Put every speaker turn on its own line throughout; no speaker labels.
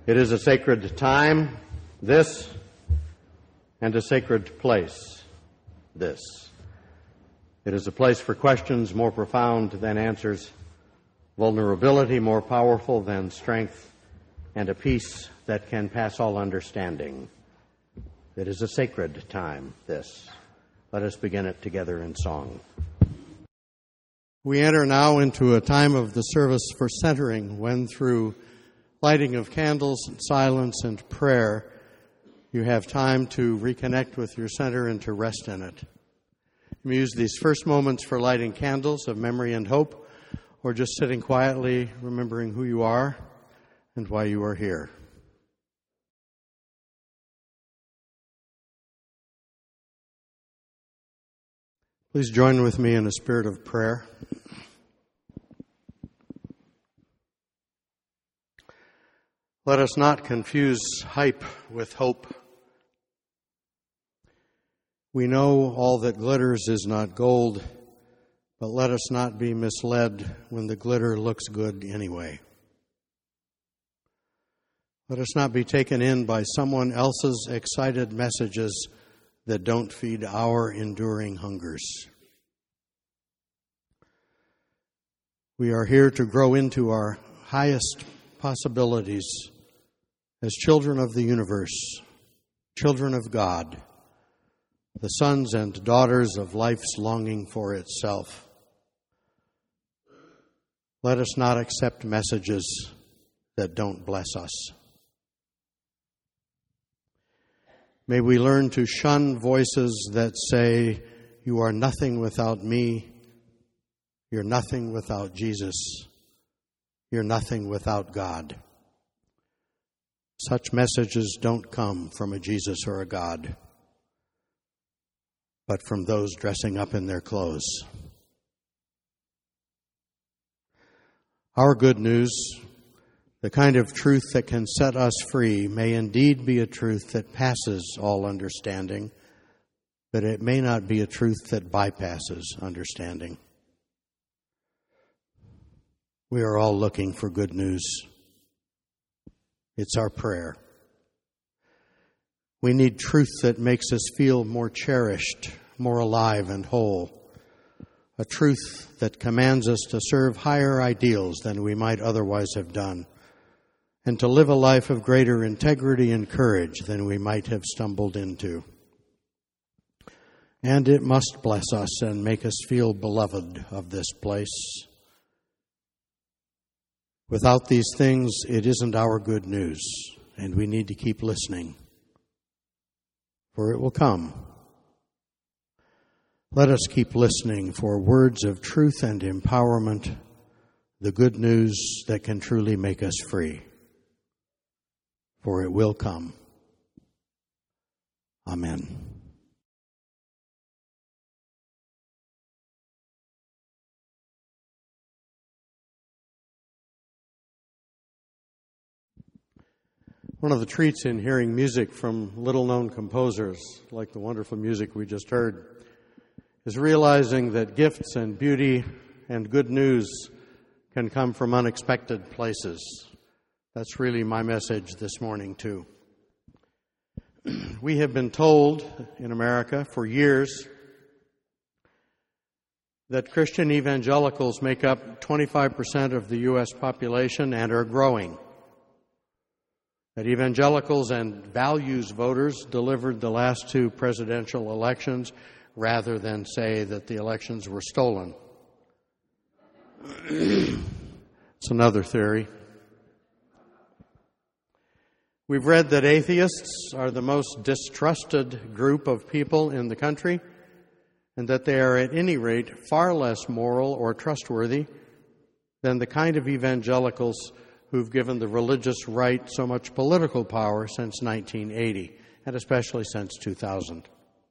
It is a sacred time, this, and a sacred place, this. It is a place for questions more profound than answers, vulnerability more powerful than strength, and a peace that can pass all understanding. It is a sacred time, this. Let us begin it together in song. We enter now into a time of the service for centering, when through lighting of candles, silence, and prayer, you have time to reconnect with your center and to rest in it. You may use these first moments for lighting candles of memory and hope, or just sitting quietly, remembering who you are and why you are here. Please join with me in a spirit of prayer. Let us not confuse hype with hope. We know all that glitters is not gold, but let us not be misled when the glitter looks good anyway. Let us not be taken in by someone else's excited messages that don't feed our enduring hungers. We are here to grow into our highest possibilities as children of the universe, children of God, the sons and daughters of life's longing for itself. Let us not accept messages that don't bless us. May we learn to shun voices that say, "You are nothing without me. You're nothing without Jesus. You're nothing without God." Such messages don't come from a Jesus or a God, but from those dressing up in their clothes. Our good news, the kind of truth that can set us free, may indeed be a truth that passes all understanding, but it may not be a truth that bypasses understanding. We are all looking for good news. It's our prayer. We need truth that makes us feel more cherished, more alive and whole. A truth that commands us to serve higher ideals than we might otherwise have done, and to live a life of greater integrity and courage than we might have stumbled into. And it must bless us and make us feel beloved of this place. Without these things, it isn't our good news, and we need to keep listening, for it will come. Let us keep listening for words of truth and empowerment, the good news that can truly make us free, for it will come. Amen. One of the treats in hearing music from little-known composers, like the wonderful music we just heard, is realizing that gifts and beauty and good news can come from unexpected places. That's really my message this morning, too. We have been told in America for years that Christian evangelicals make up 25% of the U.S. population and are growing. That evangelicals and values voters delivered the last two presidential elections rather than say that the elections were stolen. It's another theory. We've read that atheists are the most distrusted group of people in the country, and that they are at any rate far less moral or trustworthy than the kind of evangelicals who've given the religious right so much political power since 1980, and especially since 2000.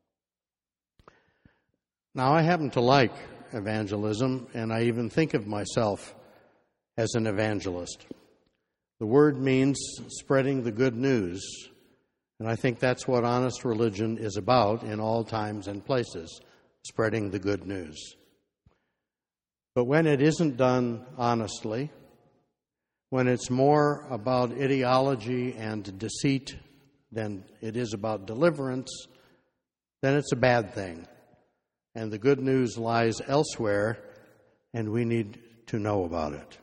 Now, I happen to like evangelism, and I even think of myself as an evangelist. The word means spreading the good news, and I think that's what honest religion is about in all times and places, spreading the good news. But when it isn't done honestly, when it's more about ideology and deceit than it is about deliverance, then it's a bad thing. And the good news lies elsewhere, and we need to know about it.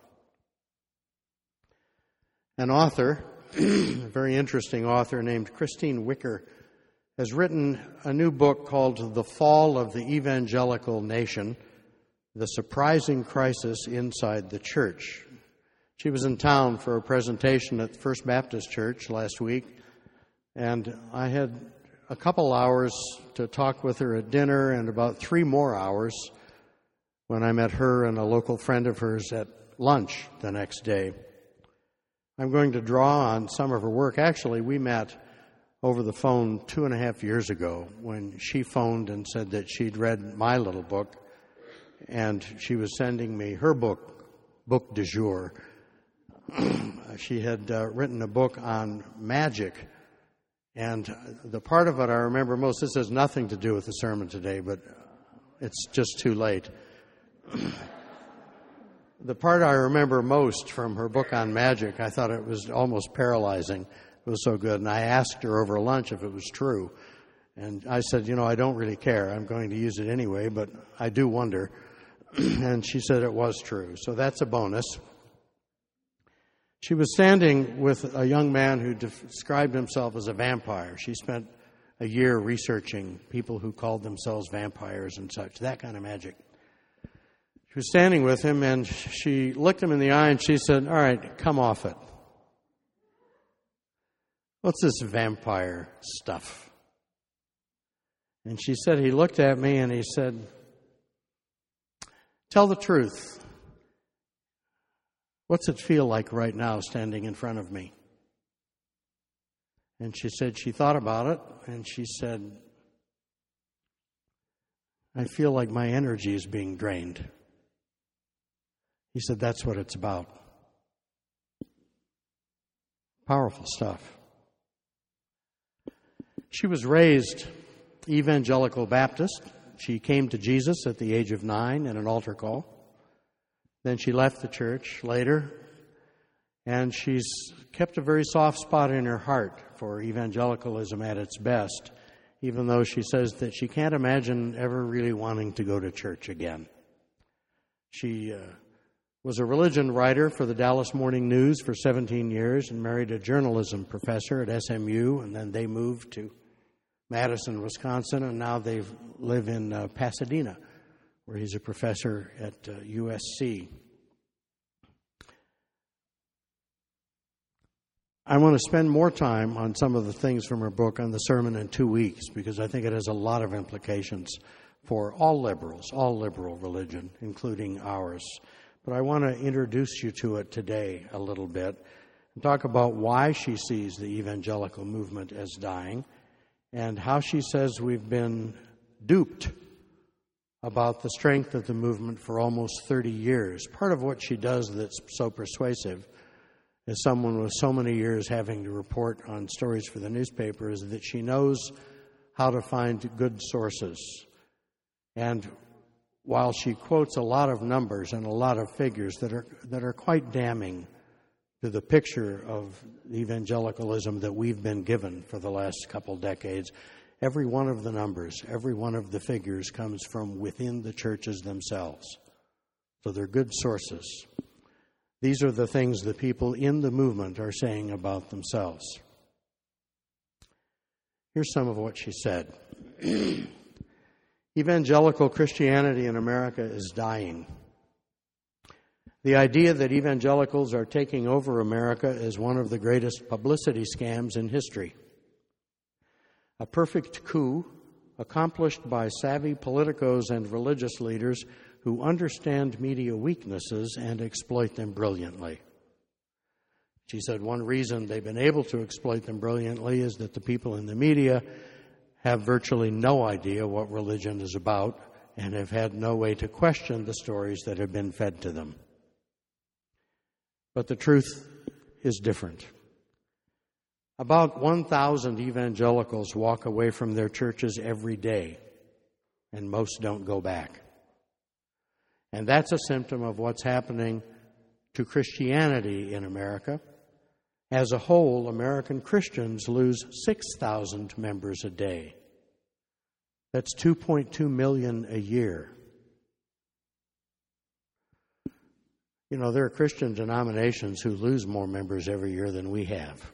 An author, a very interesting author named Christine Wicker, has written a new book called The Fall of the Evangelical Nation, The Surprising Crisis Inside the Church. She was in town for a presentation at the First Baptist Church last week, and I had a couple hours to talk with her at dinner and about 3 more hours when I met her and a local friend of hers at lunch the next day. I'm going to draw on some of her work. Actually, we met over the phone 2.5 years ago when she phoned and said that she'd read my little book, and she was sending me her book du jour. She had written a book on magic, and the part of it I remember most. This has nothing to do with the sermon today, but it's just too late. The part I remember most from her book on magic, I thought it was almost paralyzing. It was so good. And I asked her over lunch if it was true. And I said, I don't really care. I'm going to use it anyway, but I do wonder. And she said it was true. So that's a bonus. She was standing with a young man who described himself as a vampire. She spent a year researching people who called themselves vampires and such, that kind of magic. She was standing with him, and she looked him in the eye, and she said, "All right, come off it. What's this vampire stuff?" And she said, he looked at me, and he said, "Tell the truth. What's it feel like right now standing in front of me?" And she said she thought about it, and she said, "I feel like my energy is being drained." He said, "That's what it's about." Powerful stuff. She was raised evangelical Baptist. She came to Jesus at the age of 9 in an altar call. Then she left the church later, and she's kept a very soft spot in her heart for evangelicalism at its best, even though she says that she can't imagine ever really wanting to go to church again. She was a religion writer for the Dallas Morning News for 17 years and married a journalism professor at SMU, and then they moved to Madison, Wisconsin, and now they live in Pasadena, where he's a professor at USC. I want to spend more time on some of the things from her book on the sermon in 2 weeks, because I think it has a lot of implications for all liberals, all liberal religion, including ours. But I want to introduce you to it today a little bit and talk about why she sees the evangelical movement as dying and how she says we've been duped about the strength of the movement for almost 30 years. Part of what she does that's so persuasive, as someone with so many years having to report on stories for the newspaper, is that she knows how to find good sources. And while she quotes a lot of numbers and a lot of figures that are quite damning to the picture of evangelicalism that we've been given for the last couple decades, every one of the numbers, every one of the figures comes from within the churches themselves. So they're good sources. These are the things the people in the movement are saying about themselves. Here's some of what she said. Evangelical Christianity in America is dying. The idea that evangelicals are taking over America is one of the greatest publicity scams in history. A perfect coup accomplished by savvy politicos and religious leaders who understand media weaknesses and exploit them brilliantly. She said one reason they've been able to exploit them brilliantly is that the people in the media have virtually no idea what religion is about and have had no way to question the stories that have been fed to them. But the truth is different. About 1,000 evangelicals walk away from their churches every day, and most don't go back. And that's a symptom of what's happening to Christianity in America. As a whole, American Christians lose 6,000 members a day. That's 2.2 million a year. You know, there are Christian denominations who lose more members every year than we have.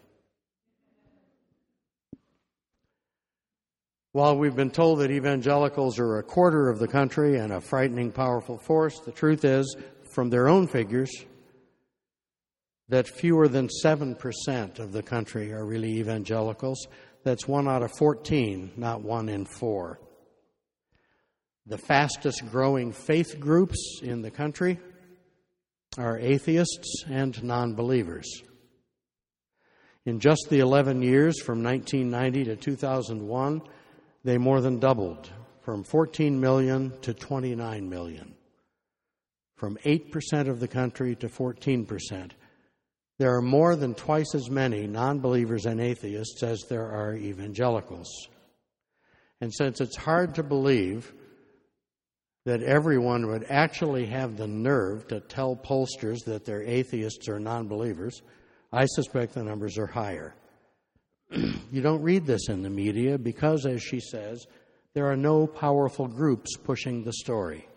While we've been told that evangelicals are a quarter of the country and a frightening, powerful force, the truth is, from their own figures, that fewer than 7% of the country are really evangelicals. That's 1 out of 14, not 1 in 4. The fastest growing faith groups in the country are atheists and non-believers. In just the 11 years from 1990 to 2001, they more than doubled, from 14 million to 29 million, from 8% of the country to 14%. There are more than twice as many non-believers and atheists as there are evangelicals. And since it's hard to believe that everyone would actually have the nerve to tell pollsters that they're atheists or non-believers, I suspect the numbers are higher. You don't read this in the media because, as she says, there are no powerful groups pushing the story.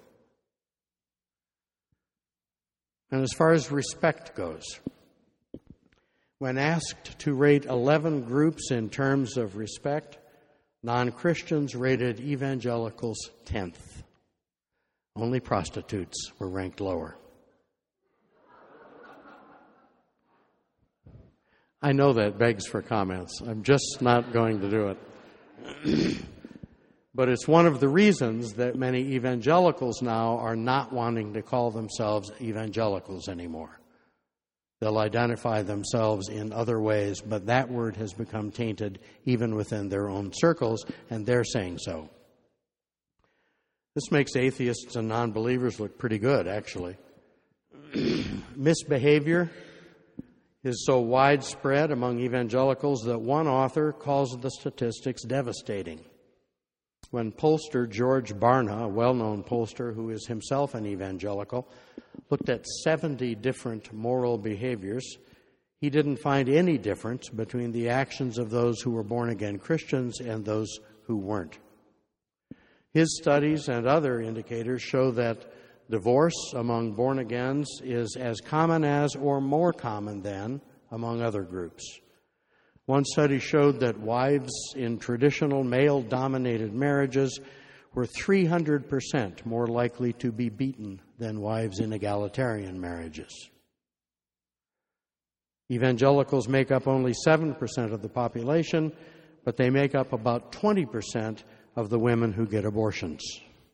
And as far as respect goes, when asked to rate 11 groups in terms of respect, non-Christians rated evangelicals 10th. Only prostitutes were ranked lower. I know that begs for comments. I'm just not going to do it. But it's one of the reasons that many evangelicals now are not wanting to call themselves evangelicals anymore. They'll identify themselves in other ways, but that word has become tainted even within their own circles, and they're saying so. This makes atheists and non-believers look pretty good, actually. Misbehavior is so widespread among evangelicals that one author calls the statistics devastating. When pollster George Barna, a well-known pollster who is himself an evangelical, looked at 70 different moral behaviors, he didn't find any difference between the actions of those who were born-again Christians and those who weren't. His studies and other indicators show that divorce among born-agains is as common as or more common than among other groups. One study showed that wives in traditional male-dominated marriages were 300% more likely to be beaten than wives in egalitarian marriages. Evangelicals make up only 7% of the population, but they make up about 20% of the women who get abortions.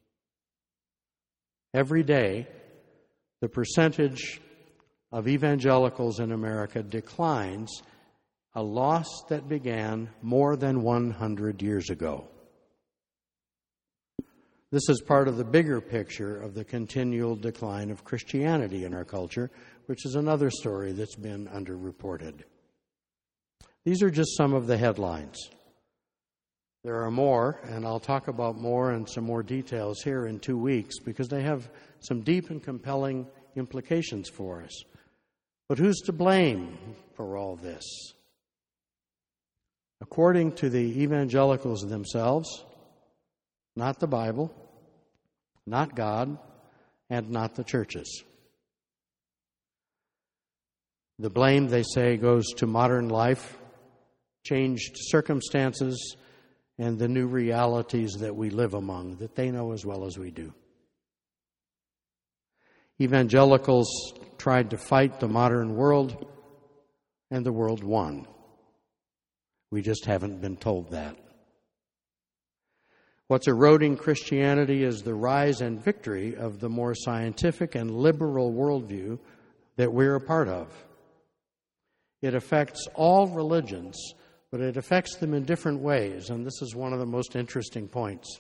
Every day, the percentage of evangelicals in America declines, a loss that began more than 100 years ago. This is part of the bigger picture of the continual decline of Christianity in our culture, which is another story that's been underreported. These are just some of the headlines. There are more, and I'll talk about more and some more details here in 2 weeks because they have some deep and compelling implications for us. But who's to blame for all this? According to the evangelicals themselves, not the Bible, not God, and not the churches. The blame, they say, goes to modern life, changed circumstances, and the new realities that we live among, that they know as well as we do. Evangelicals tried to fight the modern world, and the world won. We just haven't been told that. What's eroding Christianity is the rise and victory of the more scientific and liberal worldview that we're a part of. It affects all religions, but it affects them in different ways, and this is one of the most interesting points.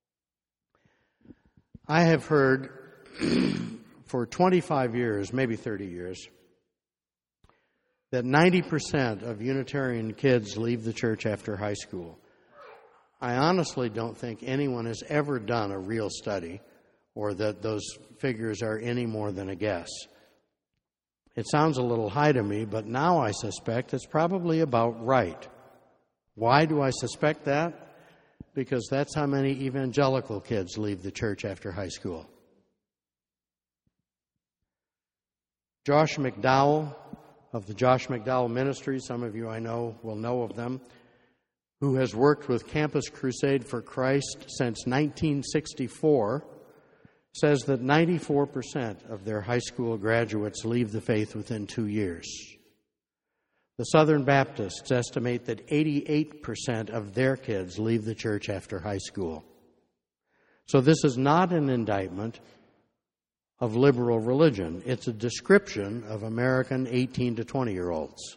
I have heard for 25 years, maybe 30 years, that 90% of Unitarian kids leave the church after high school. I honestly don't think anyone has ever done a real study or that those figures are any more than a guess. It sounds a little high to me, but now I suspect it's probably about right. Why do I suspect that? Because that's how many evangelical kids leave the church after high school. Josh McDowell of the Josh McDowell Ministry, some of you I know will know of them, who has worked with Campus Crusade for Christ since 1964, says that 94% of their high school graduates leave the faith within 2 years. The Southern Baptists estimate that 88% of their kids leave the church after high school. So this is not an indictment of liberal religion. It's a description of American 18 to 20-year-olds.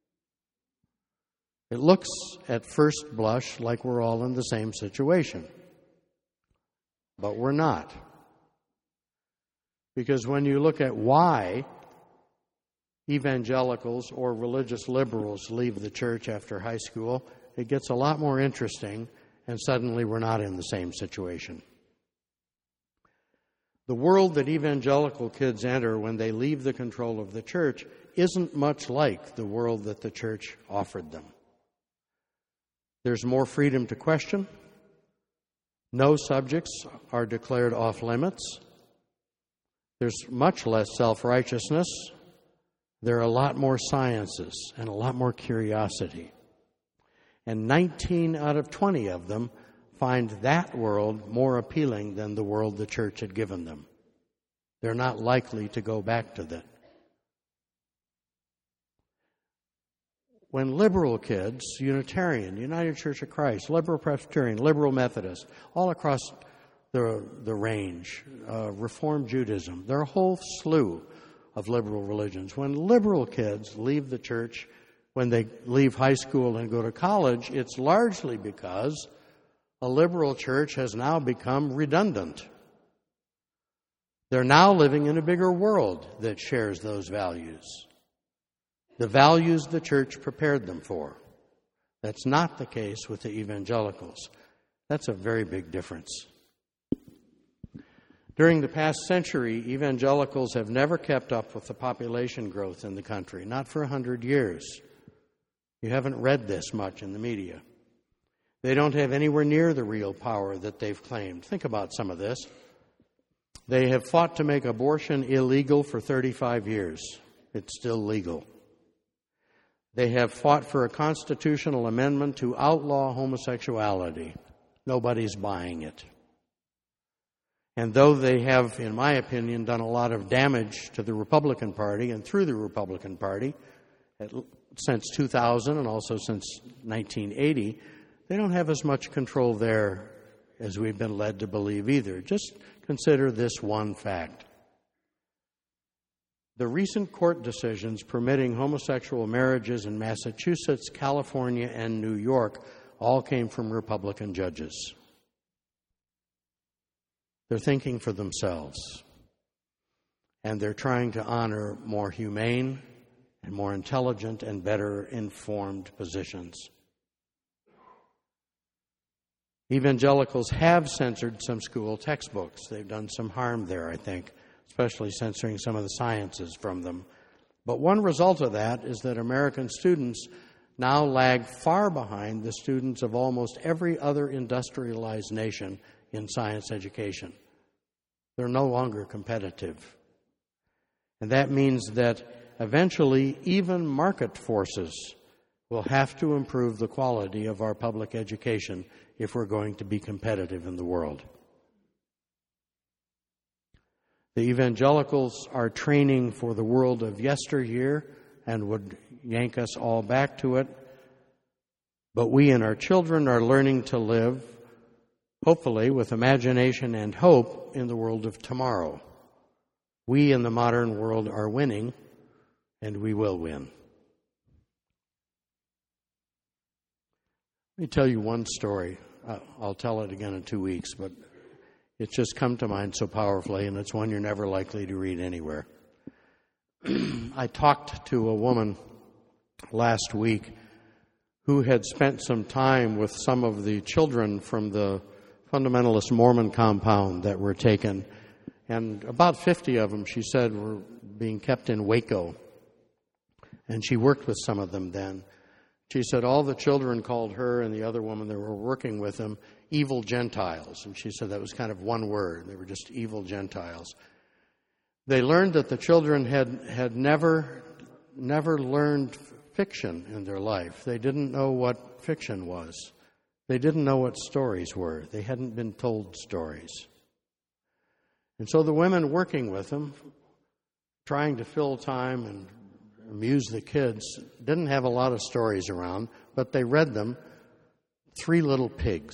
It looks at first blush like we're all in the same situation. But we're not. Because when you look at why evangelicals or religious liberals leave the church after high school, it gets a lot more interesting, and suddenly we're not in the same situation. The world that evangelical kids enter when they leave the control of the church isn't much like the world that the church offered them. There's more freedom to question. No subjects are declared off limits. There's much less self-righteousness. There are a lot more sciences and a lot more curiosity. And 19 out of 20 of them find that world more appealing than the world the church had given them. They're not likely to go back to that. When liberal kids, Unitarian, United Church of Christ, liberal Presbyterian, liberal Methodist, all across the range, Reformed Judaism, there are a whole slew of liberal religions. When liberal kids leave the church, when they leave high school and go to college, it's largely because a liberal church has now become redundant. They're now living in a bigger world that shares those values. The values the church prepared them for. That's not the case with the evangelicals. That's a very big difference. During the past century, evangelicals have never kept up with the population growth in the country, not for 100 years. You haven't read this much in the media. They don't have anywhere near the real power that they've claimed. Think about some of this. They have fought to make abortion illegal for 35 years. It's still legal. They have fought for a constitutional amendment to outlaw homosexuality. Nobody's buying it. And though they have, in my opinion, done a lot of damage to the Republican Party and through the Republican Party since 2000 and also since 1980, they don't have as much control there as we've been led to believe either. Just consider this one fact. The recent court decisions permitting homosexual marriages in Massachusetts, California, and New York all came from Republican judges. They're thinking for themselves, and they're trying to honor more humane and more intelligent and better informed positions. Evangelicals have censored some school textbooks. They've done some harm there, I think, especially censoring some of the sciences from them. But one result of that is that American students now lag far behind the students of almost every other industrialized nation in science education. They're no longer competitive. And that means that eventually even market forces will have to improve the quality of our public education if we're going to be competitive in the world. The evangelicals are training for the world of yesteryear and would yank us all back to it. But we and our children are learning to live, hopefully, with imagination and hope in the world of tomorrow. We in the modern world are winning, and we will win. Let me tell you one story. I'll tell it again in 2 weeks, but it's just come to mind so powerfully, and it's one you're never likely to read anywhere. I talked to a woman last week who had spent some time with some of the children from the fundamentalist Mormon compound that were taken, and about 50 of them, she said, were being kept in Waco And she worked with some of them then. She said all the children called her and the other woman that were working with them evil Gentiles. And she said that was kind of one word. They were just evil Gentiles. They learned that the children had never learned fiction in their life. They didn't know what fiction was. They didn't know what stories were. They hadn't been told stories. And so the women working with them, trying to fill time and amuse the kids, didn't have a lot of stories around, but they read them, Three Little Pigs.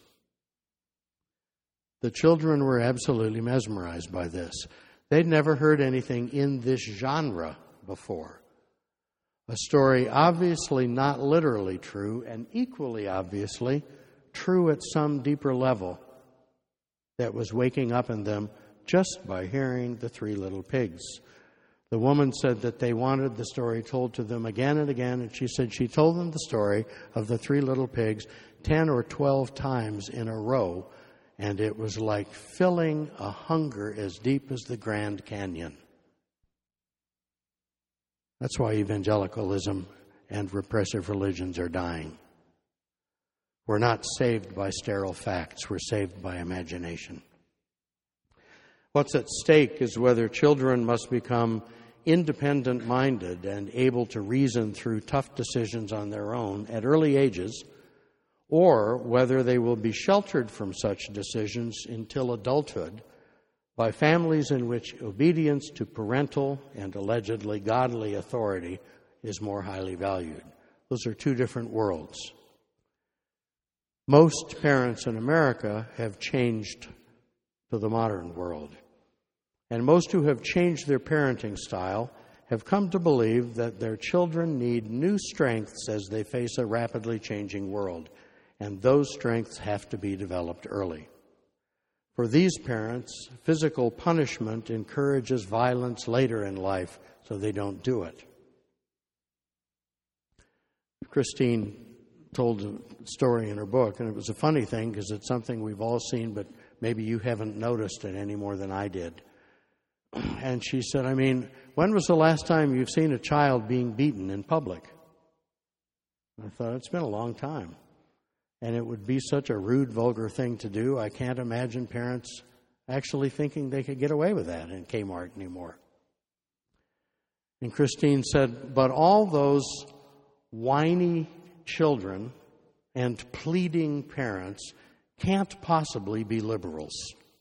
The children were absolutely mesmerized by this. They'd never heard anything in this genre before. A story obviously not literally true, and equally obviously true at some deeper level that was waking up in them just by hearing the Three Little Pigs. The woman said that they wanted the story told to them again and again, and she said she told them the story of the Three Little Pigs 10 or 12 times in a row, and it was like filling a hunger as deep as the Grand Canyon. That's why evangelicalism and repressive religions are dying. We're not saved by sterile facts. We're saved by imagination. What's at stake is whether children must become independent-minded and able to reason through tough decisions on their own at early ages, or whether they will be sheltered from such decisions until adulthood by families in which obedience to parental and allegedly godly authority is more highly valued. Those are two different worlds. Most parents in America have changed to the modern world. And most who have changed their parenting style have come to believe that their children need new strengths as they face a rapidly changing world. And those strengths have to be developed early. For these parents, physical punishment encourages violence later in life, so they don't do it. Christine told a story in her book, and it was a funny thing because it's something we've all seen, but maybe you haven't noticed it any more than I did. And she said, when was the last time you've seen a child being beaten in public? I thought, it's been a long time. And it would be such a rude, vulgar thing to do. I can't imagine parents actually thinking they could get away with that in Kmart anymore. And Christine said, but all those whiny children and pleading parents can't possibly be liberals.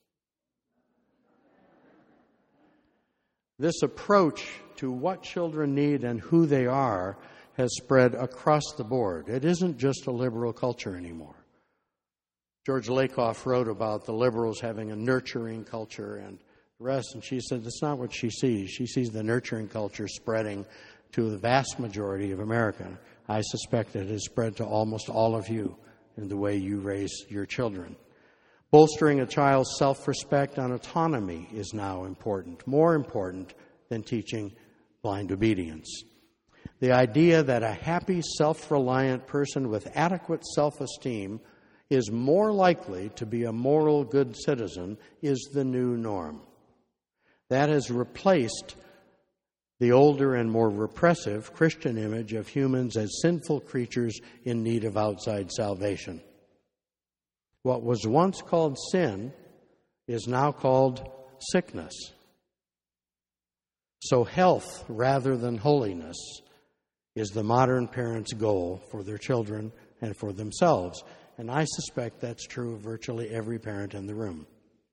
This approach to what children need and who they are has spread across the board. It isn't just a liberal culture anymore. George Lakoff wrote about the liberals having a nurturing culture and the rest, and she said that's not what she sees. She sees the nurturing culture spreading to the vast majority of America. I suspect it has spread to almost all of you in the way you raise your children. Bolstering a child's self-respect and autonomy is now important, more important than teaching blind obedience. The idea that a happy, self-reliant person with adequate self-esteem is more likely to be a moral good citizen is the new norm. That has replaced the older and more repressive Christian image of humans as sinful creatures in need of outside salvation. What was once called sin is now called sickness. So health rather than holiness is the modern parent's goal for their children and for themselves. And I suspect that's true of virtually every parent in the room.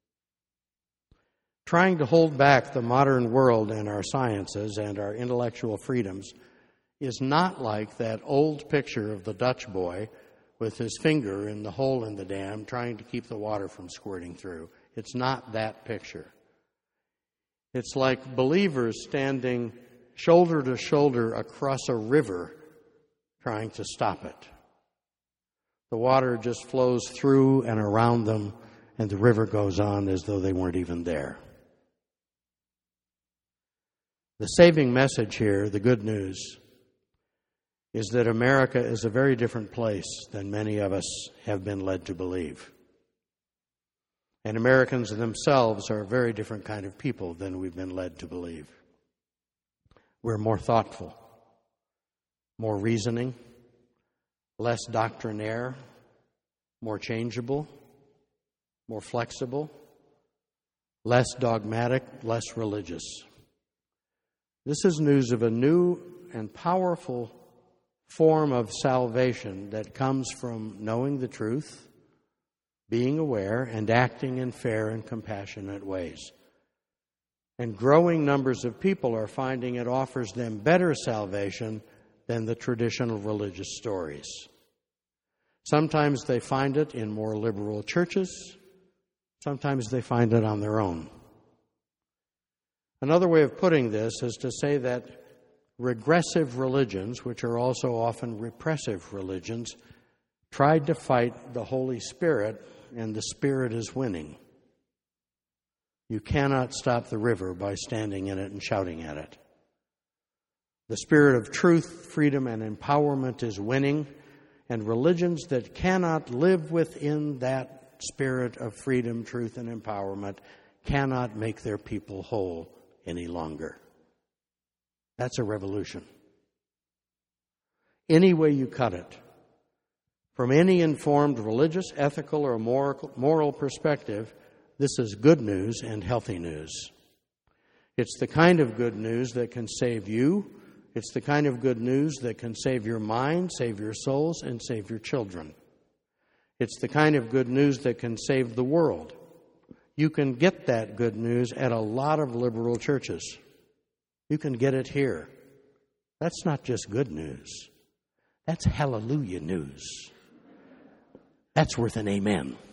Trying to hold back the modern world and our sciences and our intellectual freedoms is not like that old picture of the Dutch boy with his finger in the hole in the dam trying to keep the water from squirting through. It's not that picture. It's like believers standing shoulder to shoulder across a river trying to stop it. The water just flows through and around them, and the river goes on as though they weren't even there. The saving message here, the good news, is that America is a very different place than many of us have been led to believe. And Americans themselves are a very different kind of people than we've been led to believe. We're more thoughtful. more reasoning, less doctrinaire, more changeable, more flexible, less dogmatic, less religious. This is news of a new and powerful form of salvation that comes from knowing the truth, being aware, and acting in fair and compassionate ways. And growing numbers of people are finding it offers them better salvation than the traditional religious stories. Sometimes they find it in more liberal churches. Sometimes they find it on their own. Another way of putting this is to say that regressive religions, which are also often repressive religions, tried to fight the Holy Spirit, and the Spirit is winning. You cannot stop the river by standing in it and shouting at it. The Spirit of truth, freedom, and empowerment is winning, and religions that cannot live within that spirit of freedom, truth, and empowerment cannot make their people whole any longer. That's a revolution. Any way you cut it, from any informed religious, ethical, or moral perspective, this is good news and healthy news. It's the kind of good news that can save you. It's the kind of good news that can save your mind, save your souls, and save your children. It's the kind of good news that can save the world. You can get that good news at a lot of liberal churches. You can get it here. That's not just good news. That's hallelujah news. That's worth an amen.